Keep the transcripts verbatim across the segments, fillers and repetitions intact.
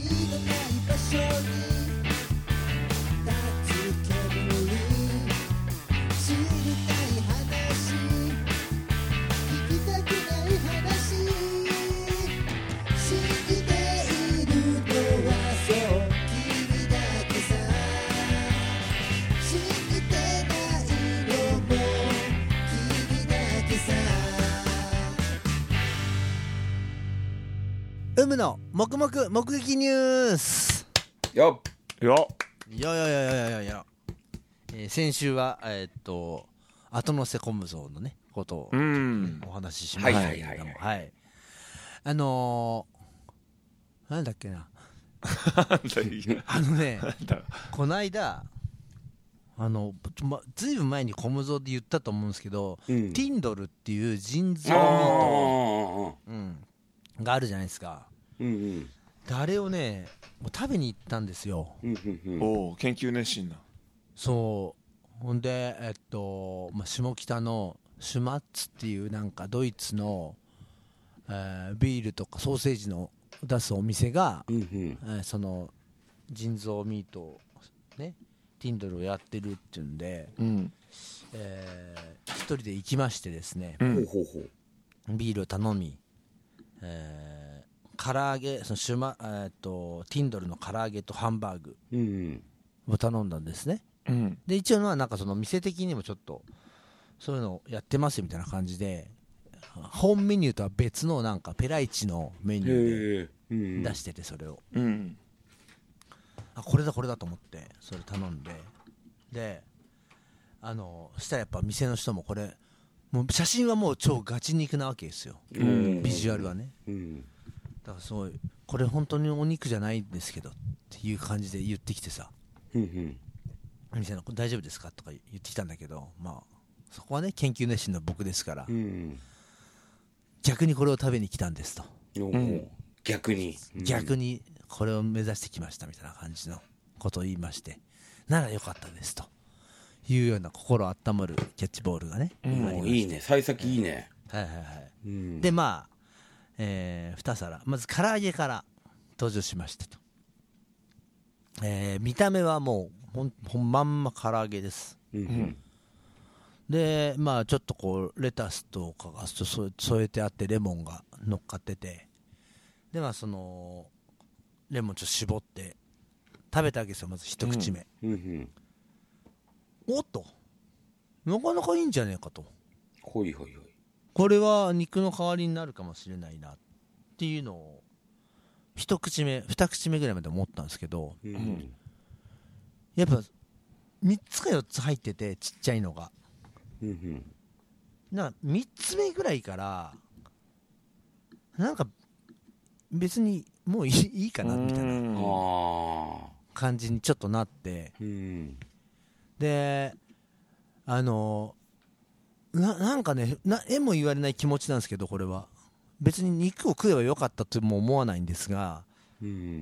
うむの黙々目撃ニュースよっよよよよよよよよ、えー、先週はえー、っと後乗せ小無造のねことをお話ししましたけれども、はい、あのー、なんだっけなあのねこの間あの、ま、ずいぶん前に小無造で言ったと思うんですけど、うん、Tindle っていう腎臓ミート、うん、があるじゃないですか、うんうん、であれをねもう食べに行ったんですよ、うんうんうん、お研究熱心な。 そうほんでえっと、ま、下北のシュマッツっていうなんかドイツの、えー、ビールとかソーセージの出すお店が、うんうんえー、その腎臓ミートをねTindle をやってるっていうんで、うんえー、一人で行きましてですね、うん、ビールを頼み、えー、唐揚げそのシュマ、えー、とTindleの唐揚げとハンバーグを頼んだんですね、うん、で一応なんかその店的にもちょっとそういうのをやってますみたいな感じで本メニューとは別のなんかペライチのメニューで出しててそれを、うん、あこれだこれだと思ってそれ頼んでであのしたらやっぱ店の人もこれもう写真はもう超ガチ肉なわけですよ、うん、ビジュアルはね、うん、だからすごいこれ本当にお肉じゃないんですけどっていう感じで言ってきてさ、うんうん、店の大丈夫ですかとか言ってきたんだけどまあそこはね研究熱心な僕ですから、うん、逆にこれを食べに来たんですと、 うん、逆に、 うん、逆にこれを目指してきましたみたいな感じのことを言いましてならよかったですというような心温まるキャッチボールがね、 うん、いいね幸先いいね、 はいはいはい、うん、でまあ、えー、に皿まず唐揚げから登場しましたと、えー、見た目はもうほんほんまんま唐揚げです、うんうんでまあちょっとこうレタスとかが添えてあってレモンが乗っかっててでまあそのレモンちょっと絞って食べたわけですよまず一口目、うんうんうん、おっとなかなかいいんじゃねえかとほいほいほいこれは肉の代わりになるかもしれないなっていうのを一口目二口目ぐらいまで思ったんですけど、うんうん、やっぱみっつかよっつ入っててちっちゃいのがうんうん、なんかみっつめぐらいからなんか別にもうい い, いいかなみたいな感じにちょっとなってうんであの な, なんかねなえも言われない気持ちなんですけどこれは別に肉を食えばよかったとも思わないんですが、うん、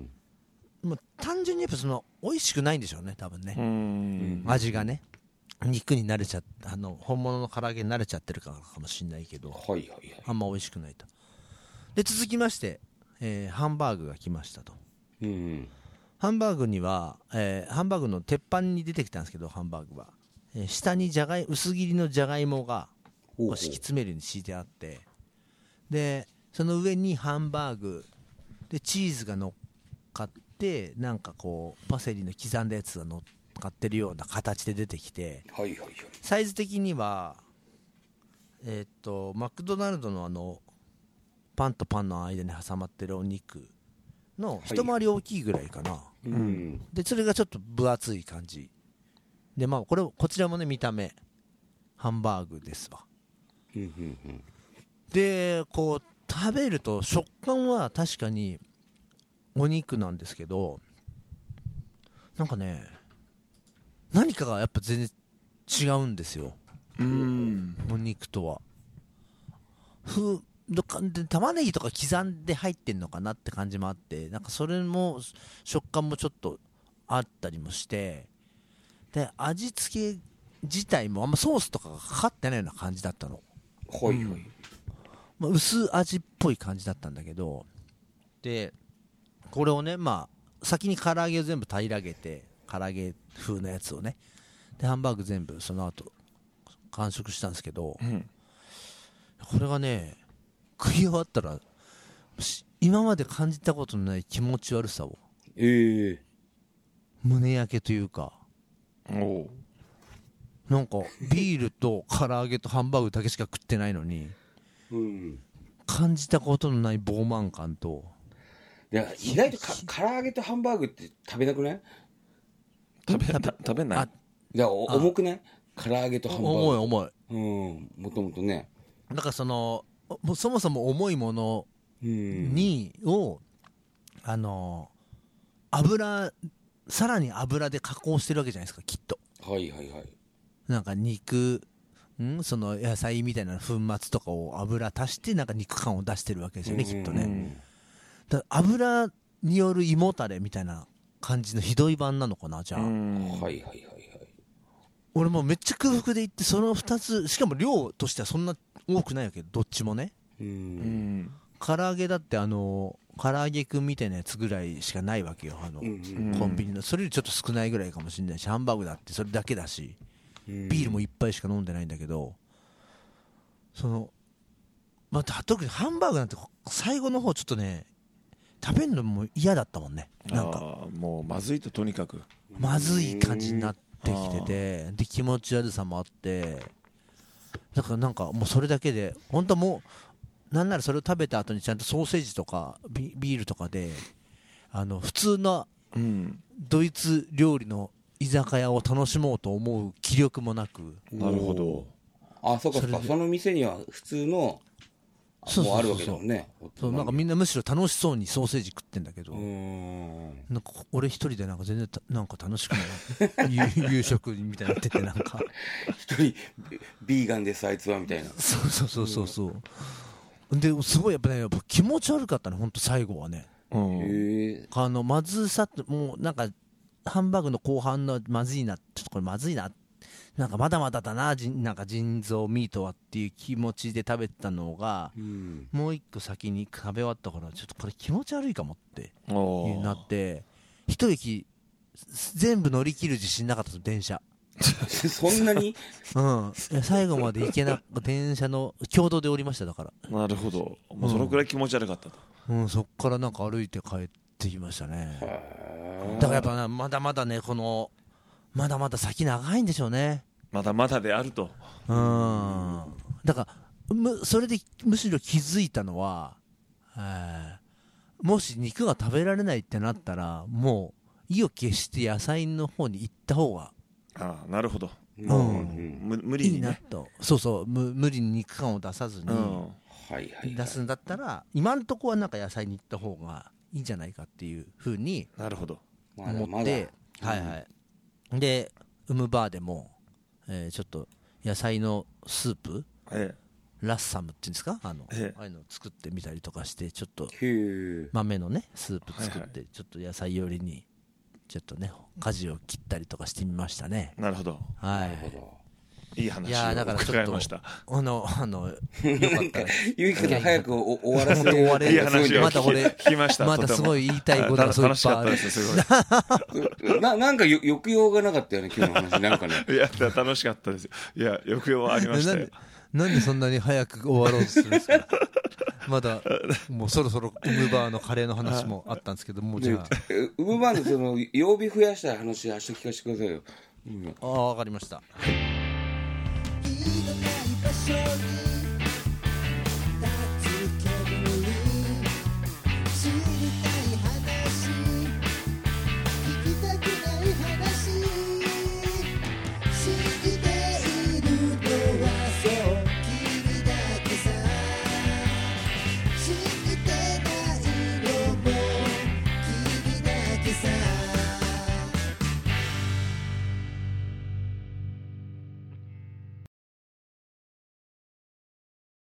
もう単純にやっぱその美味しくないんでしょうね多分ねうん味がね肉に慣れちゃあの本物の唐揚げに慣れちゃってるからかもしれないけど、はいはいはい、あんま美味しくないとで続きまして、えー、ハンバーグが来ましたと、うんうん、ハンバーグには、えー、ハンバーグの鉄板に出てきたんですけどハンバーグは、えー、下にじゃがい薄切りのじゃがいもがこう敷き詰めるように敷いてあってでその上にハンバーグでチーズが乗っかってなんかこうパセリの刻んだやつが乗って買ってるような形で出てきて、はいはいはい、サイズ的にはえー、っとマクドナルドのあのパンとパンの間に挟まってるお肉の一回り大きいぐらいかな、はいうん、でそれがちょっと分厚い感じでまあこれこちらもね見た目ハンバーグですわ、うんうんうん、でこう食べると食感は確かにお肉なんですけどなんかね何かがやっぱ全然違うんですようんお肉とはふで玉ねぎとか刻んで入ってんのかなって感じもあってなんかそれも食感もちょっとあったりもしてで味付け自体もあんまソースとかがかかってないような感じだったのはいはい、うんまあ、薄味っぽい感じだったんだけどでこれをねまあ先に唐揚げを全部平らげて唐揚げ風のやつをねでハンバーグ全部その後完食したんですけど、うん、これがね食い終わったら今まで感じたことのない気持ち悪さを、えー、胸焼けというかおなんかビールと唐揚げとハンバーグだけしか食ってないのに、うん、感じたことのない傲慢感といや意外とか唐揚げとハンバーグって食べなくない食べ食べないいや重くない唐揚げとハンバーグ重い重いうんもともとねだからそのもそもそも重いものにをあの油さらに油で加工してるわけじゃないですかきっとはいはいはいなんか肉んその野菜みたいな粉末とかを油足してなんか肉感を出してるわけですよねきっとねだ油による胃もたれみたいな感じのひどい版なのかなじゃあはいはいはいはい俺もめっちゃ空腹で行ってそのふたつしかも量としてはそんな多くないわけどどっちもねうん唐揚げだってあの唐揚げくんみたいなやつぐらいしかないわけよあの、うんうん、コンビニのそれよりちょっと少ないぐらいかもしれないしハンバーグだってそれだけだし、うん、ビールもいっぱいしか飲んでないんだけどその、まあ、特にハンバーグなんて最後の方ちょっとね食べるのも嫌だったもんねなんかもうまずいととにかくまずい感じになってきててで気持ち悪さもあってだからなんかもうそれだけで本当もうなんならそれを食べた後にちゃんとソーセージとか ビ, ビールとかであの普通のドイツ料理の居酒屋を楽しもうと思う気力もなくなるほどあそうかそうかその店には普通のそうそうそうそうもうあるわけだもんねそうなんかみんなむしろ楽しそうにソーセージ食ってんだけどなんか俺一人でなんか全然なんか楽しくない夕食みたいになっててなんか一人ビーガンですあいつはみたいなそうそうそうそうそうですごいやっぱねやっぱ気持ち悪かったね本当最後はね、うん、へあのまずさってもうなんかハンバーグの後半のまずいなちょっとこれまずいななんかまだまだだななんか腎臓ミートはっていう気持ちで食べてたのが、うん、もう一個先に食べ終わったからちょっとこれ気持ち悪いかもってなって一息全部乗り切る自信なかったです電車そんなにうん最後まで行けな電車の共同で降りましただからなるほどもうそのくらい気持ち悪かったと、 うんうん、そっからなんか歩いて帰ってきましたねだからやっぱなまだまだねこのまだまだ先長いんでしょうねまだまだであるとうんだからむそれでむしろ気づいたのは、えー、もし肉が食べられないってなったらもう意を決して野菜の方に行った方がああなるほど、 うんうん、無理に、ね、いいなとそうそう無無理に肉感を出さずに、うんはいはいはい、出すんだったら今んとこはなんか野菜に行った方がいいんじゃないかっていうふうになるほど思って、まはいはい、でウムバーでも、えー、ちょっと野菜のスープ、ええ、ラッサムっていうんですかあの、ええ、ああいうのを作ってみたりとかしてちょっと豆のねスープ作ってちょっと野菜寄りにちょっとね舵を切ったりとかしてみましたねなるほどはいいい話を伺いましたあのあのよかったらゆうきくん早く終わらせて終われいい話をまた俺聞きましたまたすごい言いたいことが楽しかったですすごいななんか抑揚がなかったよね今日の話なんかねいや楽しかったですいや抑揚はありましたよなんでそんなに早く終わろうとするんですかまだもうそろそろウムバーのカレーの話もあったんですけどもうじゃあウムバーのその曜日増やした話明日聞かせてくださいよ、 うん、ああ分かりました